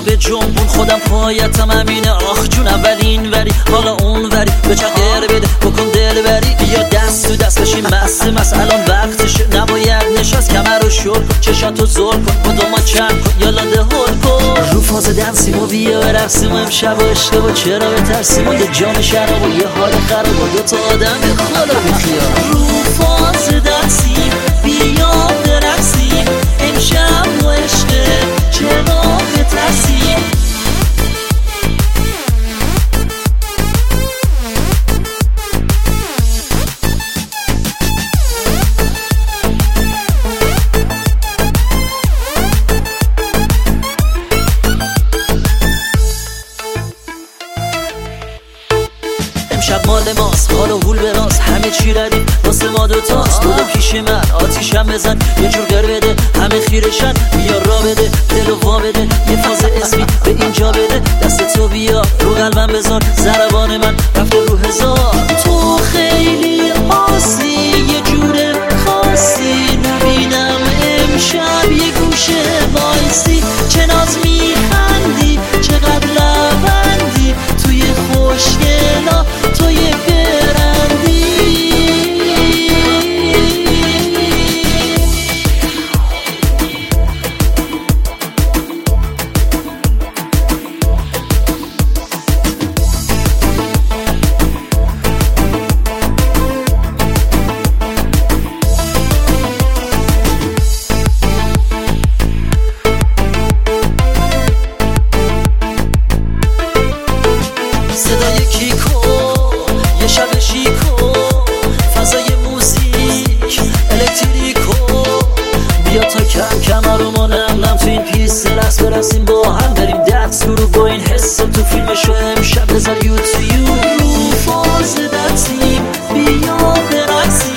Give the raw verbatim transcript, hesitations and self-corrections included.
منو به جنبون خودم پایتم همینه. آخ جون اولین وری حالا اون وری به چقدر بده بکن دل بری. بیا دست تو دست بشیم مست مست الان وقتشه نباید نشست. کمر رو شل کن چشاتو زل کن کدوما چند کن یالا ده هل کن. رو فاز دنسیم و بیا برقصیم و امشب و عشق و چرا بترسیم و یه جام شراب و یه حال خراب و دو تا آدم یه خالا بیخیال. رو فاز دنسیم بیا برقصیم امشب و عشق چرا بترسیم. امشب مال ماست حال و هول براز همه چی ردیم واسه ما دوتاست. دو پیش من آتیشم بزن یه جور گر بده همه خیرشن. بیا را بده دلو وا بده یه فاز اسمی به اینجا بده. دست تو بیا رو قلبم بذار ضربان من رفته رو هزار. تو خیلی آسی یه جور خاصی نبینم امشب یه گوشه وایسی. چه ناز میخندی چقدر لبندی توی خوشگلا توی برندی. صدای کیکو یه شب شیکو فضای موزیک الکتریکو. بیا تا کم کم رو نم نم تو این پیست رقص برسیم با هم بریم دست رو با این حسم تو فیلمشو امشب بذار یو تو یو. رو فاز دستیم بیا برقصیم